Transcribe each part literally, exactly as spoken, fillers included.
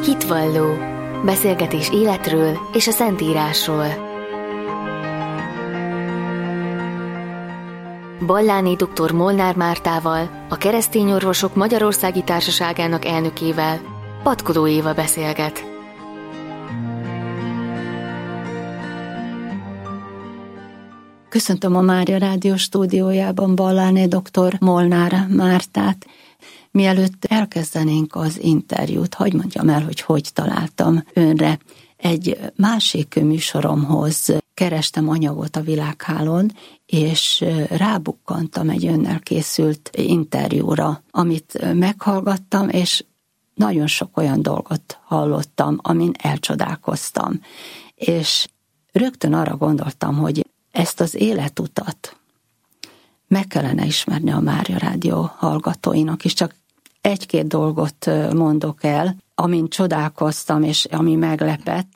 Hitvalló. Beszélgetés életről és a Szentírásról. Balláné dr. Molnár Mártával, a Keresztény Orvosok Magyarországi Társaságának elnökével, Patkodó Éva beszélget. Köszöntöm a Mária Rádió stúdiójában Balláné dr. Molnár Mártát. Mielőtt elkezdenénk az interjút, hadd mondjam el, hogy hogy találtam önre. Egy másik műsoromhoz kerestem anyagot a világhálón, és rábukkantam egy önnel készült interjúra, amit meghallgattam, és nagyon sok olyan dolgot hallottam, amin elcsodálkoztam. És rögtön arra gondoltam, hogy ezt az életutat meg kellene ismerni a Mária Rádió hallgatóinak is, csak egy-két dolgot mondok el, amin csodálkoztam, és ami meglepett.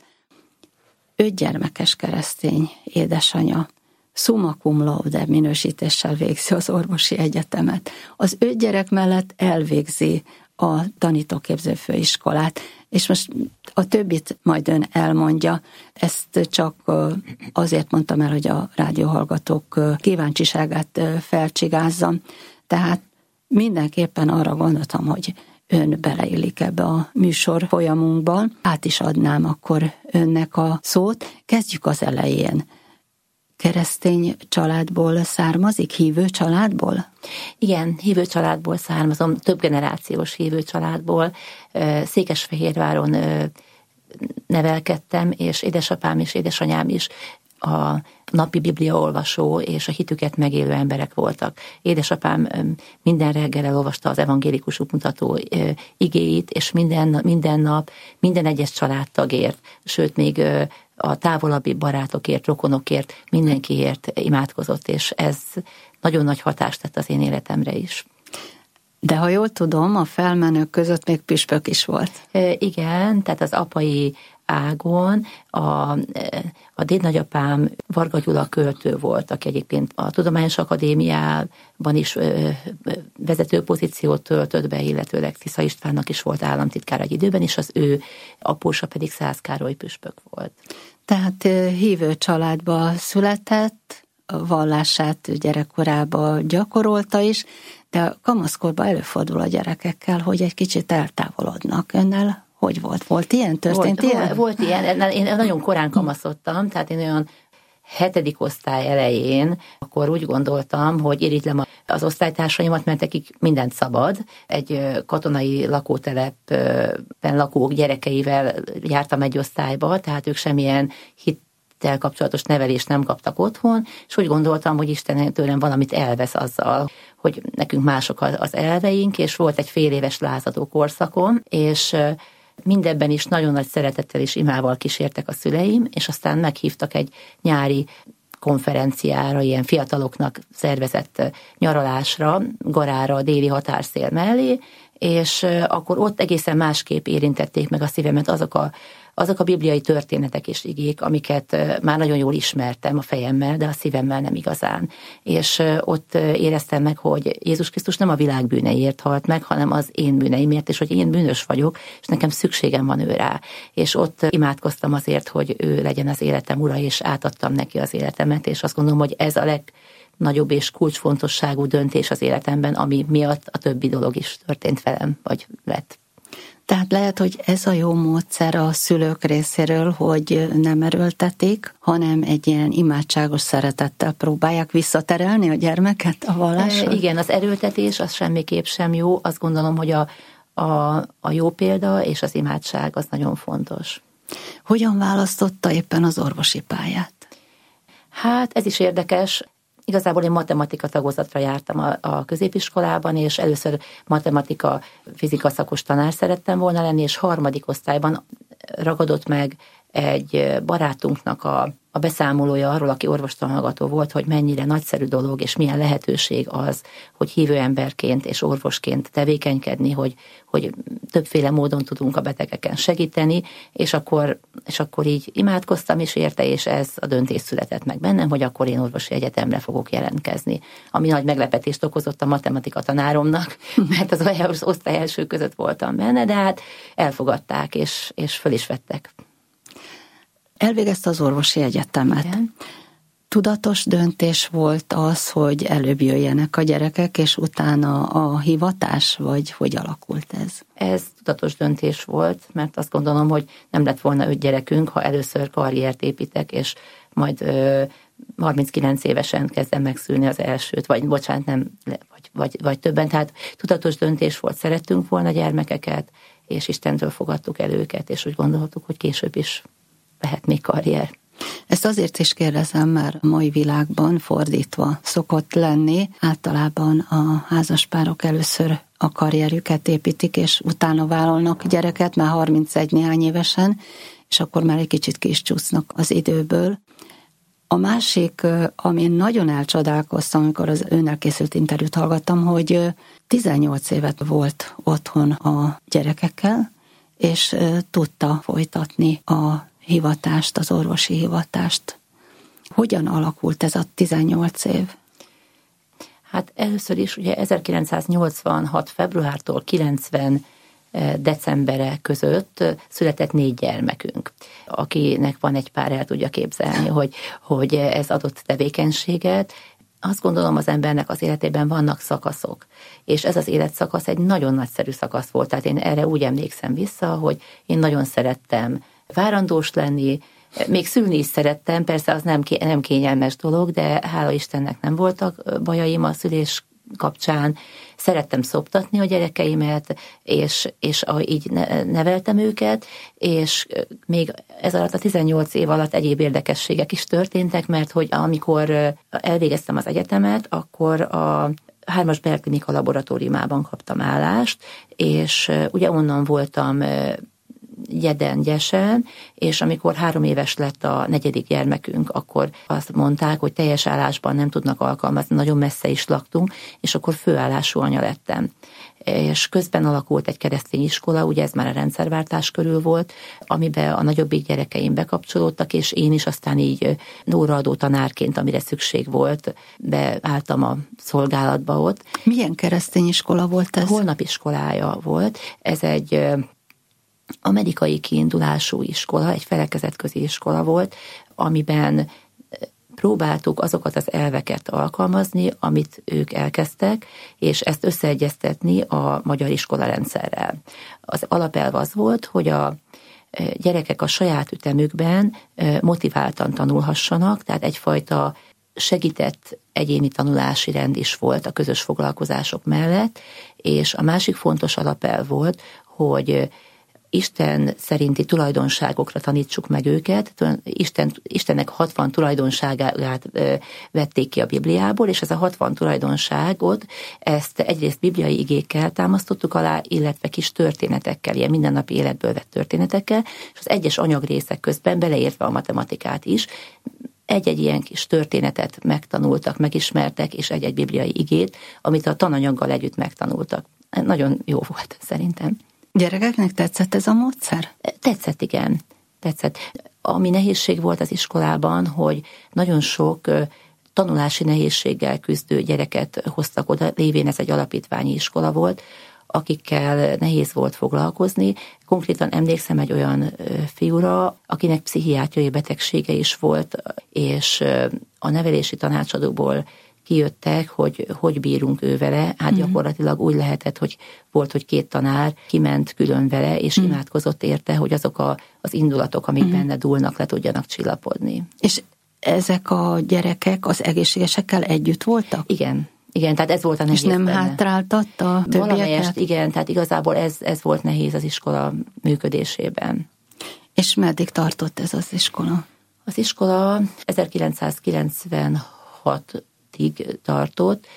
Öt gyermekes keresztény édesanyja, summa cum laude minősítéssel végzi az orvosi egyetemet. Az öt gyerek mellett elvégzi a tanítóképző főiskolát, és most a többit majd ön elmondja. Ezt csak azért mondtam el, hogy a rádióhallgatók kíváncsiságát felcsigázzam. Tehát mindenképpen arra gondoltam, hogy ön beleillik ebbe a műsor folyamunkban. Át is adnám akkor önnek a szót. Kezdjük az elején. Keresztény családból származik, hívő családból? Igen, hívő családból származom, több generációs hívő családból. Székesfehérváron nevelkedtem, és édesapám és édesanyám is a napi bibliaolvasó és a hitüket megélő emberek voltak. Édesapám minden reggel elolvasta az evangélikus útmutató igéit, és minden, minden nap, minden egyes családtagért, sőt még a távolabbi barátokért, rokonokért, mindenkiért imádkozott, és ez nagyon nagy hatást tett az én életemre is. De ha jól tudom, a felmenők között még püspök is volt. E, igen, tehát az apai ágon a, a dédnagyapám Varga Gyula költő volt, aki egyébként a Tudományos Akadémiában is ö, vezető pozíciót töltött be, illetőleg Tisza Istvánnak is volt államtitkár egy időben, és az ő apósa pedig Szász Károly püspök volt. Tehát hívő családba született, a vallását gyerekkorában gyakorolta is, de a kamaszkorban előfordul a gyerekekkel, hogy egy kicsit eltávolodnak. Önnel hogy volt? Volt ilyen? Történt volt, ilyen? Volt ilyen. Én nagyon korán kamaszodtam, tehát én olyan hetedik osztály elején, akkor úgy gondoltam, hogy irigylem az osztálytársaimat, mert nekik mindent szabad. Egy katonai lakótelepen lakók gyerekeivel jártam egy osztályba, tehát ők semmilyen hittel kapcsolatos nevelést nem kaptak otthon, és úgy gondoltam, hogy Isten tőlem valamit elvesz azzal, hogy nekünk mások az elveink, és volt egy fél éves lázadó korszakom, és mindebben is nagyon nagy szeretettel és imával kísértek a szüleim, és aztán meghívtak egy nyári konferenciára, ilyen fiataloknak szervezett nyaralásra, Garára, a déli határszél mellé, és akkor ott egészen másképp érintették meg a szívemet azok a azok a bibliai történetek és igék, amiket már nagyon jól ismertem a fejemmel, de a szívemmel nem igazán. És ott éreztem meg, hogy Jézus Krisztus nem a világ bűneiért halt meg, hanem az én bűneimért, és hogy én bűnös vagyok, és nekem szükségem van ő rá. És ott imádkoztam azért, hogy ő legyen az életem ura, és átadtam neki az életemet, és azt gondolom, hogy ez a legnagyobb és kulcsfontosságú döntés az életemben, ami miatt a többi dolog is történt velem, vagy lett. Tehát lehet, hogy ez a jó módszer a szülők részéről, hogy nem erőltetik, hanem egy ilyen imádságos szeretettel próbálják visszaterelni a gyermeket a vallásra? E, igen, az erőltetés az semmiképp sem jó. Azt gondolom, hogy a, a, a jó példa és az imádság az nagyon fontos. Hogyan választotta éppen az orvosi pályát? Hát ez is érdekes. Igazából én matematika tagozatra jártam a, a középiskolában, és először matematika, fizika szakos tanár szerettem volna lenni, és harmadik osztályban ragadott meg egy barátunknak a, a a beszámolója arról, aki orvostanhallgató volt, hogy mennyire nagyszerű dolog, és milyen lehetőség az, hogy hívő emberként és orvosként tevékenykedni, hogy, hogy többféle módon tudunk a betegeken segíteni, és akkor, és akkor így imádkoztam is érte, és ez a döntés született meg bennem, hogy akkor én orvosi egyetemre fogok jelentkezni. Ami nagy meglepetést okozott a matematika tanáromnak, mert az, az osztály első között voltam benne, de hát elfogadták, és, és föl is vettek. Elvégezte az orvosi egyetemet. Igen. Tudatos döntés volt az, hogy előbb jöjjenek a gyerekek, és utána a hivatás, vagy hogy alakult ez? Ez tudatos döntés volt, mert azt gondolom, hogy nem lett volna öt gyerekünk, ha először karriert építek, és majd ö, harminckilenc évesen kezdem megszülni az elsőt, vagy bocsánat, nem, vagy, vagy, vagy többen. Tehát tudatos döntés volt, szerettünk volna gyermekeket, és Istentől fogadtuk el őket, és úgy gondoltuk, hogy később is lehet még karrier. Ezt azért is kérdezem, mert a mai világban fordítva szokott lenni. Általában a házaspárok először a karrierüket építik, és utána vállalnak gyereket, már harmincegy néhány évesen, és akkor már egy kicsit ki is csúsznak az időből. A másik, amin nagyon elcsodálkoztam, amikor az önnel készült interjút hallgattam, hogy tizennyolc évet volt otthon a gyerekekkel, és tudta folytatni a hivatást, az orvosi hivatást. Hogyan alakult ez a tizennyolc év? Hát először is ugye ezerkilencszáznyolcvanhat februártól kilencven decembere között született négy gyermekünk. Akinek van egy pár, el tudja képzelni, hogy, hogy ez adott tevékenységet. Azt gondolom, az embernek az életében vannak szakaszok, és ez az életszakasz egy nagyon nagyszerű szakasz volt. Tehát én erre úgy emlékszem vissza, hogy én nagyon szerettem várandós lenni, még szülni is szerettem, persze az nem, nem kényelmes dolog, de hála Istennek nem voltak bajaim a szülés kapcsán. Szerettem szoptatni a gyerekeimet, és, és így neveltem őket, és még ez alatt a tizennyolc év alatt egyéb érdekességek is történtek, mert hogy amikor elvégeztem az egyetemet, akkor a hármas belklinika laboratóriumában kaptam állást, és ugye onnan voltam Gyeden, Gyesen, és amikor három éves lett a negyedik gyermekünk, akkor azt mondták, hogy teljes állásban nem tudnak alkalmazni, nagyon messze is laktunk, és akkor főállású anya lettem. És közben alakult egy keresztény iskola, ugye ez már a rendszerváltás körül volt, amiben a nagyobbik gyerekeim bekapcsolódtak, és én is aztán így óraadó tanárként, amire szükség volt, beálltam a szolgálatba ott. Milyen keresztény iskola volt ez? Holnap iskolája volt. Ez egy amerikai kiindulású iskola, egy felekezetközi iskola volt, amiben próbáltuk azokat az elveket alkalmazni, amit ők elkezdtek, és ezt összeegyeztetni a magyar iskolarendszerrel. Az alapelv az volt, hogy a gyerekek a saját ütemükben motiváltan tanulhassanak, tehát egyfajta segített egyéni tanulási rend is volt a közös foglalkozások mellett, és a másik fontos alapelv volt, hogy Isten szerinti tulajdonságokra tanítsuk meg őket. Isten, Istennek hatvan tulajdonságát vették ki a Bibliából, és ez a hatvan tulajdonságot, ezt egyrészt bibliai igékkel támasztottuk alá, illetve kis történetekkel, ilyen mindennapi életből vett történetekkel, és az egyes anyagrészek közben, beleértve a matematikát is, egy-egy ilyen kis történetet megtanultak, megismertek, és egy-egy bibliai igét, amit a tananyaggal együtt megtanultak. Nagyon jó volt szerintem. Gyerekeknek tetszett ez a módszer? Tetszett, igen. Tetszett. Ami nehézség volt az iskolában, hogy nagyon sok tanulási nehézséggel küzdő gyereket hoztak oda, lévén ez egy alapítványi iskola volt, akikkel nehéz volt foglalkozni. Konkrétan emlékszem egy olyan fiúra, akinek pszichiátriai betegsége is volt, és a nevelési tanácsadóból kijöttek, hogy hogy bírunk ő vele. Hát mm. gyakorlatilag úgy lehetett, hogy volt, hogy két tanár kiment külön vele, és mm. imádkozott érte, hogy azok a, az indulatok, amik mm. benne dúlnak, le tudjanak csillapodni. És ezek a gyerekek az egészségesekkel együtt voltak? Igen. Igen, tehát ez volt a nehéz. És nem benne. hátráltatta a többieket? Valamelyest, igen, tehát igazából ez, ez volt nehéz az iskola működésében. És meddig tartott ez az iskola? Az iskola ezerkilencszázkilencvenhatig tartott.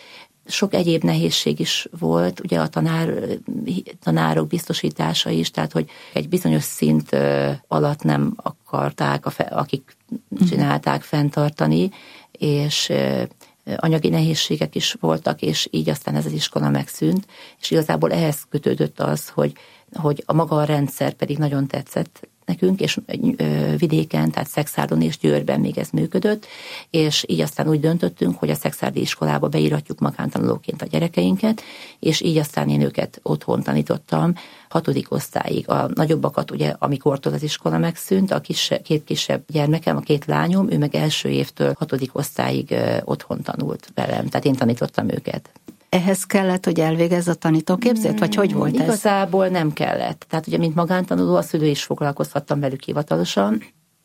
sok egyéb nehézség is volt, ugye a tanár, tanárok biztosítása is, tehát hogy egy bizonyos szint alatt nem akarták, akik csinálták, fenntartani, és anyagi nehézségek is voltak, és így aztán ez az iskola megszűnt, és igazából ehhez kötődött az, hogy, hogy a maga a rendszer pedig nagyon tetszett nekünk, és vidéken, tehát Szexárdon és Győrben még ez működött, és így aztán úgy döntöttünk, hogy a szexárdi iskolába beíratjuk magántanulóként a gyerekeinket, és így aztán én őket otthon tanítottam, hatodik osztályig. A nagyobbakat ugye, amikortól az iskola megszűnt, a kis, két kisebb gyermekem, a két lányom, ő meg első évtől hatodik osztályig otthon tanult velem, tehát én tanítottam őket. Ehhez kellett, hogy elvégezz a tanítóképzést, vagy hogy volt ez? Igazából nem kellett. Tehát ugye, mint magántanuló, a szülő is foglalkozhattam velük hivatalosan.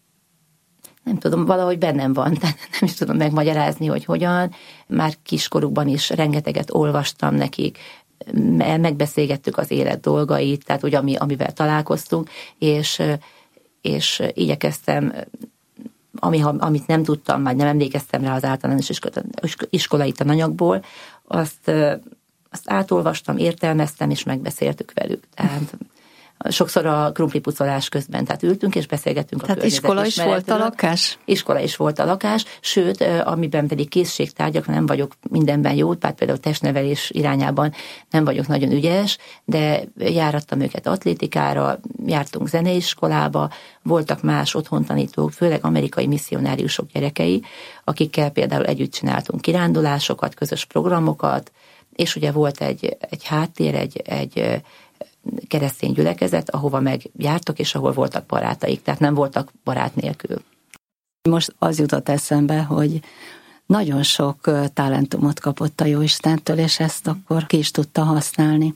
Nem tudom, valahogy bennem van, tehát nem is tudom megmagyarázni, hogy hogyan. Már kiskorukban is rengeteget olvastam nekik, megbeszélgettük az élet dolgait, tehát ugye, ami, amivel találkoztunk, és, és igyekeztem, ami, amit nem tudtam, vagy nem emlékeztem rá az általános iskolai tananyagból, azt, azt átolvastam, értelmeztem, és megbeszéltük velük. Tehát sokszor a krumplipucolás közben, tehát ültünk és beszélgettünk a környezet ismeretről. Tehát iskola is volt a lakás? Iskola is volt a lakás, sőt, amiben pedig készségtárgyak, nem vagyok mindenben jó, tehát például testnevelés irányában nem vagyok nagyon ügyes, de járattam őket atlétikára, jártunk zeneiskolába, voltak más otthontanítók, főleg amerikai misszionáriusok gyerekei, akikkel például együtt csináltunk kirándulásokat, közös programokat, és ugye volt egy, egy háttér, egy, egy keresztény gyülekezet, ahova meg jártak, és ahol voltak barátaik, tehát nem voltak barát nélkül. Most az jutott eszembe, hogy nagyon sok talentumot kapott a Jóistentől, és ezt akkor ki is tudta használni.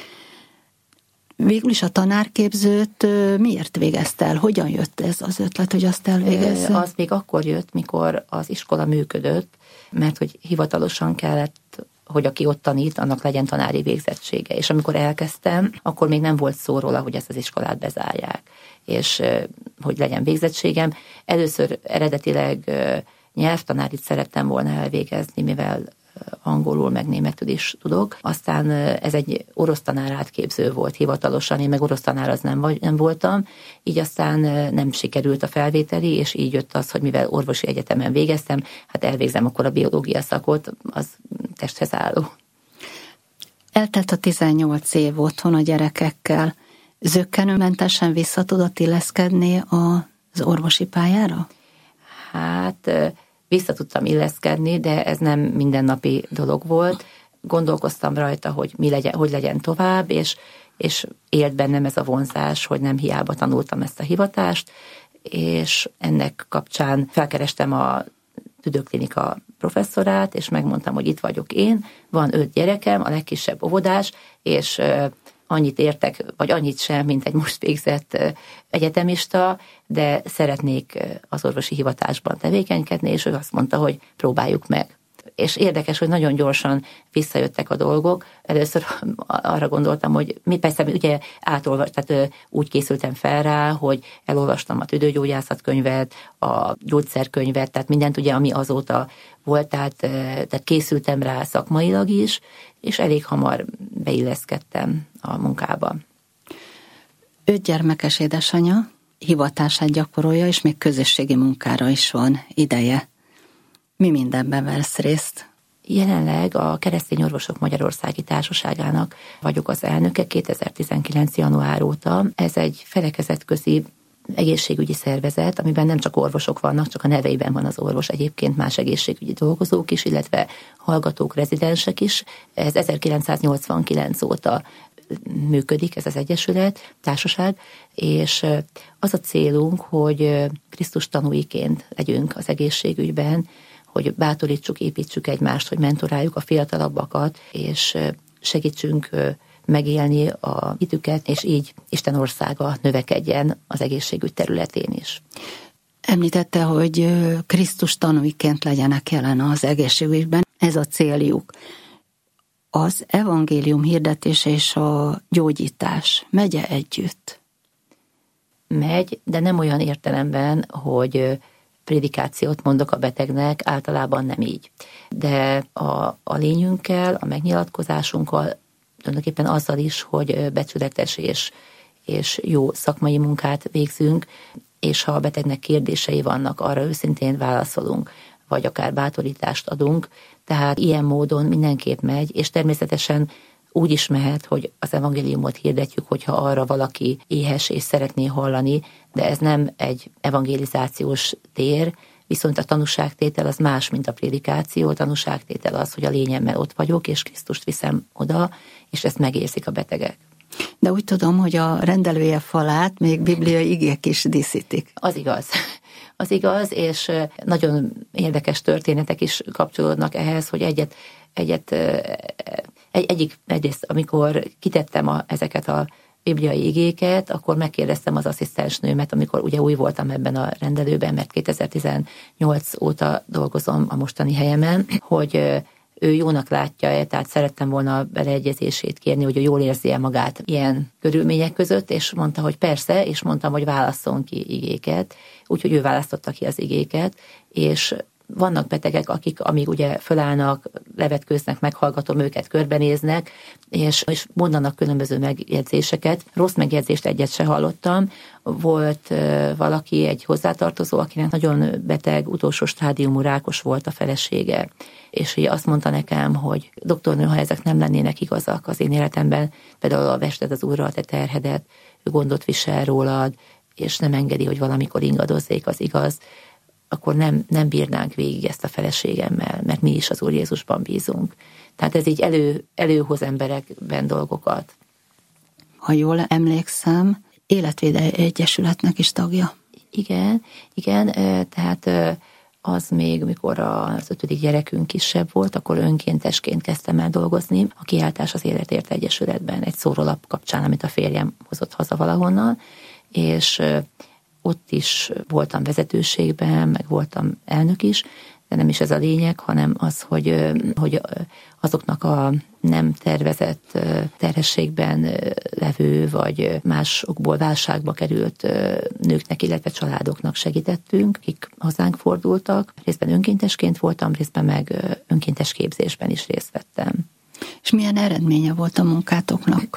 Végül is a tanárképzőt miért végezte el? Hogyan jött ez az ötlet, hogy azt elvégezze? Az még akkor jött, mikor az iskola működött, mert hogy hivatalosan kellett, hogy aki ott tanít, annak legyen tanári végzettsége. És amikor elkezdtem, akkor még nem volt szó róla, hogy ezt az iskolát bezárják, és hogy legyen végzettségem. Először eredetileg nyelvtanárit szerettem volna elvégezni, mivel angolul, meg németül is tudok. Aztán ez egy orosz tanár átképző volt hivatalosan, én meg orosz tanár az nem, vagy, nem voltam, így aztán nem sikerült a felvételi, és így jött az, hogy mivel orvosi egyetemen végeztem, hát elvégzem akkor a biológia szakot, az testhez álló. Eltelt a tizennyolc év otthon a gyerekekkel. Zökkenőmentesen vissza tudott illeszkedni az orvosi pályára? Hát vissza tudtam illeszkedni, de ez nem mindennapi dolog volt. Gondolkoztam rajta, hogy mi legyen, hogy legyen tovább, és, és élt bennem ez a vonzás, hogy nem hiába tanultam ezt a hivatást, és ennek kapcsán felkerestem a tüdőklinika professzorát, és megmondtam, hogy itt vagyok én, van öt gyerekem, a legkisebb óvodás, és annyit értek, vagy annyit sem, mint egy most végzett egyetemista, de szeretnék az orvosi hivatásban tevékenykedni, és ő azt mondta, hogy próbáljuk meg. És érdekes, hogy nagyon gyorsan visszajöttek a dolgok. Először arra gondoltam, hogy mi persze ugye átolvastam, tehát úgy készültem fel rá, hogy elolvastam a tüdőgyógyászatkönyvet, a gyógyszerkönyvet, tehát mindent ugye, ami azóta volt, tehát, tehát készültem rá szakmailag is, és elég hamar beilleszkedtem a munkába. Öt gyermekes édesanyja, hivatását gyakorolja, és még közösségi munkára is van ideje. Mi mindenben vesz részt? Jelenleg a Keresztény Orvosok Magyarországi Társaságának vagyok az elnöke kétezer-tizenkilenc. január óta. Ez egy felekezetközi egészségügyi szervezet, amiben nem csak orvosok vannak, csak a neveiben van az orvos, egyébként más egészségügyi dolgozók is, illetve hallgatók, rezidensek is. Ez ezerkilencszáznyolcvankilenc óta működik ez az egyesület, társaság, és az a célunk, hogy Krisztus tanúiként legyünk az egészségügyben, hogy bátorítsuk, építsük egymást, hogy mentoráljuk a fiatalabbakat, és segítsünk megélni a hitüket, és így Isten országa növekedjen az egészségügy területén is. Említette, hogy Krisztus tanúiként legyenek jelen az egészségügyben. Ez a céljuk. Az evangélium hirdetése és a gyógyítás megye együtt? Megy, de nem olyan értelemben, hogy prédikációt mondok a betegnek, általában nem így. De a, a lényünkkel, a megnyilatkozásunkkal, tulajdonképpen azzal is, hogy becsületes és, és jó szakmai munkát végzünk, és ha a betegnek kérdései vannak, arra őszintén válaszolunk, vagy akár bátorítást adunk. Tehát ilyen módon mindenképp megy, és természetesen úgy is mehet, hogy az evangéliumot hirdetjük, hogyha arra valaki éhes és szeretné hallani, de ez nem egy evangelizációs tér, viszont a tanúságtétel az más, mint a prédikáció. A tanúságtétel az, hogy a lényemmel ott vagyok, és Krisztust viszem oda, és ezt megérzik a betegek. De úgy tudom, hogy a rendelője falát még bibliai igék is díszítik. Az igaz. Az igaz, és nagyon érdekes történetek is kapcsolódnak ehhez, hogy egyet, egyet egy, egyik, egyrészt, amikor kitettem a, ezeket a bibliai igéket, akkor megkérdeztem az asszisztensnőmet, amikor ugye új voltam ebben a rendelőben, mert kétezer-tizennyolc óta dolgozom a mostani helyemen, hogy ő jónak látja-e, tehát szerettem volna a beleegyezését kérni, hogy ő jól érzi-e magát ilyen körülmények között, és mondta, hogy persze, és mondtam, hogy válasszon ki igéket, úgyhogy ő választotta ki az igéket, és vannak betegek, akik amíg ugye fölállnak, levetkőznek, meghallgatom őket, körbenéznek, és, és mondanak különböző megjegyzéseket. Rossz megjegyzést egyet se hallottam. Volt uh, valaki, egy hozzátartozó, akinek nagyon beteg, utolsó stádiumú rákos volt a felesége, és ugye azt mondta nekem, hogy doktornő, ha ezek nem lennének igazak az én életemben, például a vested az Úrra a te terhedet, ő gondot visel rólad, és nem engedi, hogy valamikor ingadozzék, az igaz, akkor nem, nem bírnánk végig ezt a feleségemmel, mert mi is az Úr Jézusban bízunk. Tehát ez így elő, előhoz emberekben dolgokat. Ha jól emlékszem, Életvédelmi Egyesületnek is tagja. Igen, igen, tehát az még, mikor az ötödik gyerekünk kisebb volt, akkor önkéntesként kezdtem el dolgozni a Kiáltás az Életért Egyesületben, egy szórólap kapcsán, amit a férjem hozott haza valahonnan, és ott is voltam vezetőségben, meg voltam elnök is, de nem is ez a lényeg, hanem az, hogy, hogy azoknak a nem tervezett terhességben levő, vagy másokból válságba került nőknek, illetve családoknak segítettünk, akik hozzánk fordultak. Részben önkéntesként voltam, részben meg önkéntes képzésben is részt vettem. És milyen eredménye volt a munkátoknak?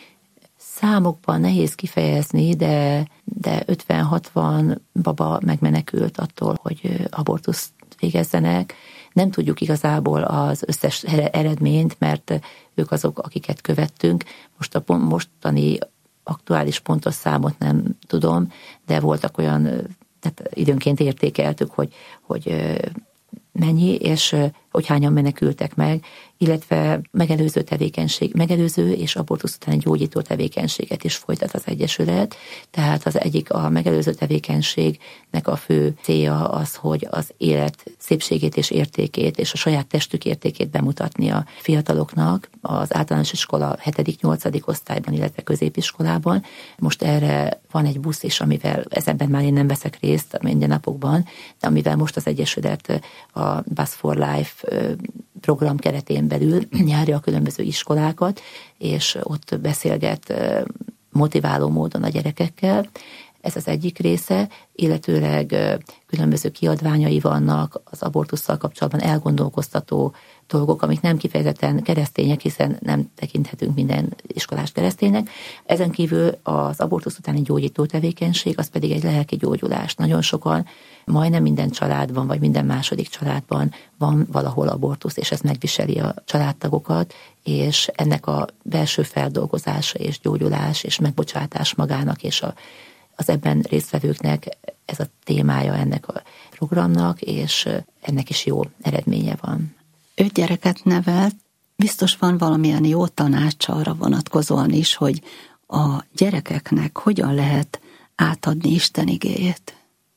Számokban nehéz kifejezni, de, de ötven-hatvan baba megmenekült attól, hogy abortuszt végezzenek. Nem tudjuk igazából az összes eredményt, mert ők azok, akiket követtünk. Most a mostani aktuális pontos számot nem tudom, de voltak olyan, tehát időnként értékeltük, hogy, hogy mennyi, és hogy hányan menekültek meg, illetve megelőző tevékenység, megelőző és abortusz után gyógyító tevékenységet is folytat az Egyesület. Tehát az egyik a megelőző tevékenységnek a fő célja az, hogy az élet szépségét és értékét és a saját testük értékét bemutatni a fiataloknak az általános iskola hetedik-nyolcadik osztályban, illetve középiskolában. Most erre van egy busz is, amivel ezenben már én nem veszek részt mindennapokban, de amivel most az Egyesület a Bus for Life program keretén belül járja a különböző iskolákat, és ott beszélget motiváló módon a gyerekekkel. Ez az egyik része, illetőleg különböző kiadványai vannak az abortusszal kapcsolatban, elgondolkoztató dolgok, amik nem kifejezetten keresztények, hiszen nem tekinthetünk minden iskolás kereszténynek. Ezen kívül az abortusz utáni gyógyító tevékenység, az pedig egy lelki gyógyulás. Nagyon sokan, majdnem minden családban, vagy minden második családban van valahol abortusz, és ez megviseli a családtagokat, és ennek a belső feldolgozása és gyógyulás és megbocsátás magának és a az ebben résztvevőknek ez a témája ennek a programnak, és ennek is jó eredménye van. Öt gyereket nevelt, biztos van valamilyen jó tanács arra vonatkozóan is, hogy a gyerekeknek hogyan lehet átadni Isten igéjét?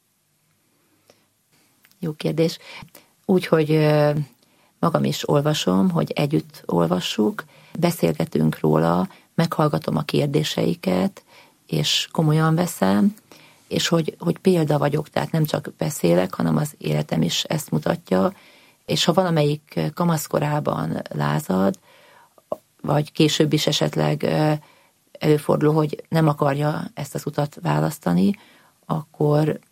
Jó kérdés. Úgy, hogy magam is olvasom, hogy együtt olvassuk, beszélgetünk róla, meghallgatom a kérdéseiket, és komolyan veszem, és hogy, hogy példa vagyok, tehát nem csak beszélek, hanem az életem is ezt mutatja, és ha valamelyik kamaszkorában lázad, vagy később is esetleg előfordul, hogy nem akarja ezt az utat választani, akkor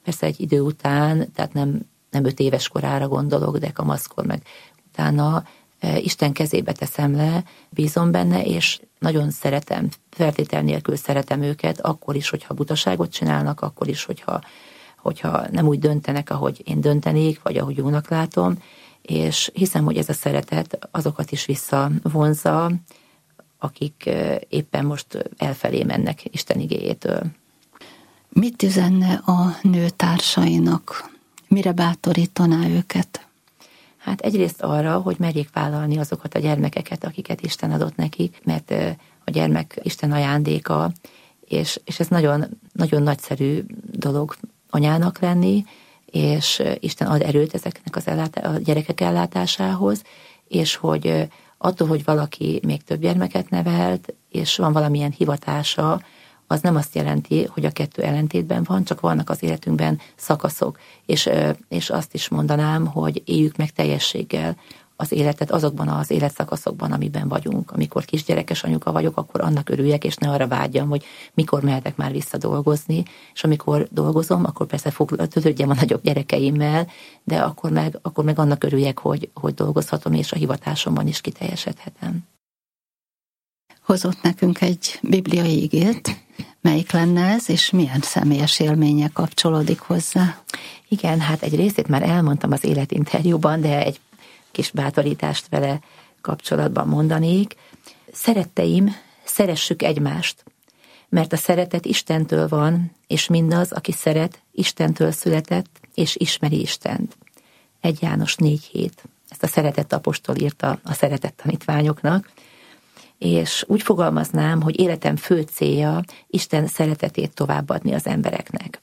persze egy idő után, tehát nem, nem öt éves korára gondolok, de kamaszkor meg utána Isten kezébe teszem le, bízom benne, és nagyon szeretem, feltétel nélkül szeretem őket, akkor is, hogyha butaságot csinálnak, akkor is, hogyha, hogyha nem úgy döntenek, ahogy én döntenék, vagy ahogy jónak látom, és hiszem, hogy ez a szeretet azokat is visszavonza, akik éppen most elfelé mennek Isten igéjétől. Mit üzenne a nőtársainak? Mire bátorítaná őket? Hát egyrészt arra, hogy merjék vállalni azokat a gyermekeket, akiket Isten adott nekik, mert a gyermek Isten ajándéka, és, és ez nagyon, nagyon nagyszerű dolog anyának lenni, és Isten ad erőt ezeknek az ellátá- a gyerekek ellátásához, és hogy attól, hogy valaki még több gyermeket nevelt, és van valamilyen hivatása, az nem azt jelenti, hogy a kettő ellentétben van, csak vannak az életünkben szakaszok. És, és azt is mondanám, hogy éljük meg teljességgel az életet azokban az életszakaszokban, amiben vagyunk. Amikor kisgyerekes anyuka vagyok, akkor annak örüljek, és ne arra vágyjam, hogy mikor mehetek már vissza dolgozni, és amikor dolgozom, akkor persze törődjem a nagyobb gyerekeimmel, de akkor meg, akkor meg annak örüljek, hogy, hogy dolgozhatom, és a hivatásomban is kiteljesedhetem. Hozott nekünk egy bibliai igét. Melyik lenne ez, és milyen személyes élménye kapcsolódik hozzá? Igen, hát egy részét már elmondtam az életinterjúban, de egy kis bátorítást vele kapcsolatban mondanék. Szeretteim, szeressük egymást, mert a szeretet Istentől van, és mindaz, aki szeret, Istentől született, és ismeri Istent. egy János négy hét. Ezt a szeretett apostol írta a szeretett tanítványoknak, és úgy fogalmaznám, hogy életem fő célja Isten szeretetét továbbadni az embereknek.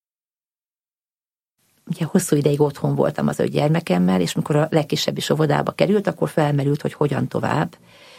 Ugye hosszú ideig otthon voltam az öt gyermekemmel, és mikor a legkisebb is óvodába került, akkor felmerült, hogy hogyan tovább.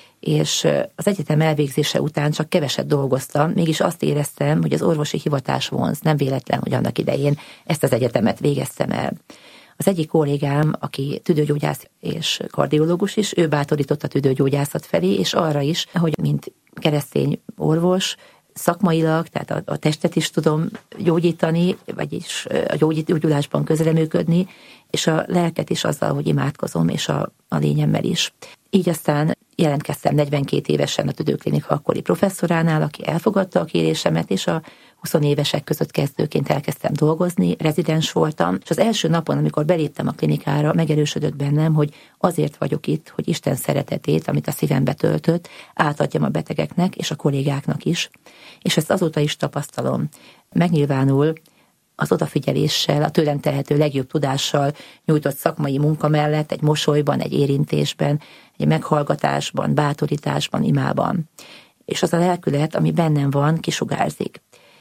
És az egyetem elvégzése után csak keveset dolgoztam, mégis azt éreztem, hogy az orvosi hivatás vonz, nem véletlen, hogy annak idején ezt az egyetemet végeztem el. Az egyik kollégám, aki tüdőgyógyász és kardiológus is, ő bátorított a tüdőgyógyászat felé, és arra is, hogy mint keresztény orvos, szakmailag, tehát a, a testet is tudom gyógyítani, vagyis a gyógyulásban közreműködni, és a lelket is azzal, hogy imádkozom, és a, a lényemmel is. Így aztán jelentkeztem negyvenkét évesen a tüdőklinika akkori professzoránál, aki elfogadta a kérésemet, és a húsz évesek között kezdőként elkezdtem dolgozni, rezidens voltam, és az első napon, amikor beléptem a klinikára, megerősödött bennem, hogy azért vagyok itt, hogy Isten szeretetét, amit a szívembe töltött, átadjam a betegeknek és a kollégáknak is, és ezt azóta is tapasztalom. Megnyilvánul az odafigyeléssel, a tőlem telhető legjobb tudással nyújtott szakmai munka mellett, egy mosolyban, egy érintésben, egy meghallgatásban, bátorításban, imában. És az a lelkület, ami bennem van, kisugárzik.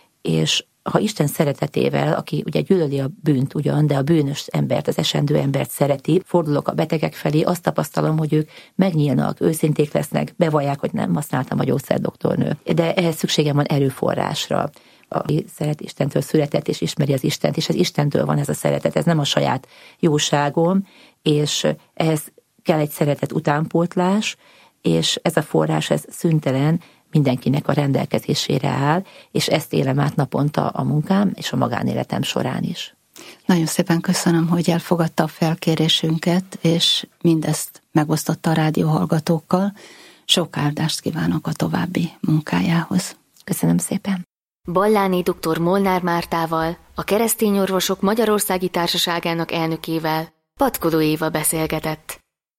És ha Isten szeretetével, aki ugye gyűlöli a bűnt ugyan, de a bűnös embert, az esendő embert szereti, fordulok a betegek felé, azt tapasztalom, hogy ők megnyílnak, őszinték lesznek, bevallják, hogy nem használtam a gyógyszerdoktornő. De ehhez szükségem van erőforrásra. Aki szeret Istentől született, és ismeri az Istent, és az Istentől van ez a szeretet, ez nem a saját jóságom, és ehhez kell egy szeretet utánpótlás, és ez a forrás, ez szüntelen, mindenkinek a rendelkezésére áll, és ezt élem át naponta a munkám és a magánéletem során is. Nagyon szépen köszönöm, hogy elfogadta a felkérésünket, és mindezt megosztotta a rádióhallgatókkal. Sok áldást kívánok a további munkájához. Köszönöm szépen. Balláni dr. Molnár Mártával, a Keresztény Orvosok Magyarországi Társaságának elnökével Patkodó Éva beszélgetett.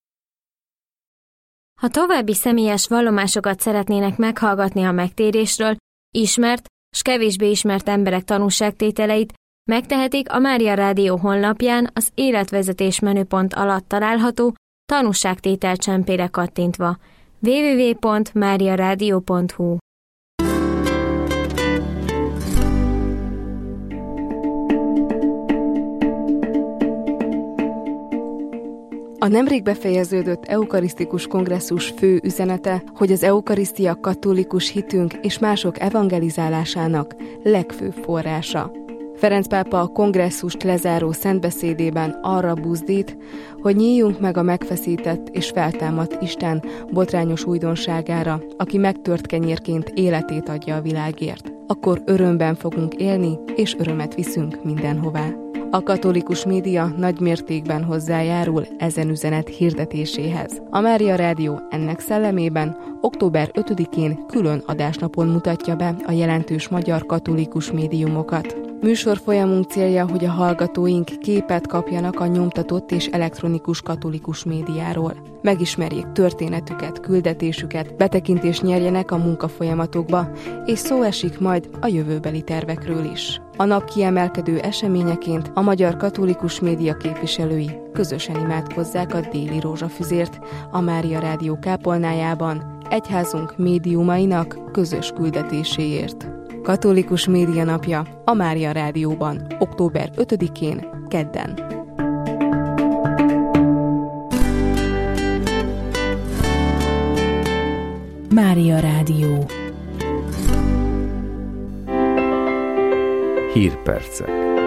Ha további személyes vallomásokat szeretnének meghallgatni a megtérésről, ismert s kevésbé ismert emberek tanúságtételeit, megtehetik a Mária Rádió honlapján az életvezetés menüpont alatt található tanúságtétel csempére kattintva. double-u double-u double-u pont mária rádió pont hu A nemrég befejeződött eukarisztikus kongresszus fő üzenete, hogy az eukarisztia katolikus hitünk és mások evangelizálásának legfőbb forrása. Ferenc pápa a kongresszust lezáró szentbeszédében arra buzdít, hogy nyíljunk meg a megfeszített és feltámadt Isten botrányos újdonságára, aki megtört kenyérként életét adja a világért. akkor örömben fogunk élni, és örömet viszünk mindenhová. A katolikus média nagy mértékben hozzájárul ezen üzenet hirdetéséhez. A Mária Rádió ennek szellemében október ötödikén külön adásnapon mutatja be a jelentős magyar katolikus médiumokat. Műsorfolyamunk célja, hogy a hallgatóink képet kapjanak a nyomtatott és elektronikus katolikus médiáról. Megismerjék történetüket, küldetésüket, betekintést nyerjenek a munkafolyamatokba, és szó esik majd a jövőbeli tervekről is. A nap kiemelkedő eseményeként a magyar katolikus média képviselői közösen imádkozzák a déli rózsafüzért a Mária Rádió kápolnájában, egyházunk médiumainak közös küldetéséért. Katolikus Média Napja a Mária Rádióban, október ötödikén, kedden. Mária Rádió. Hírpercek.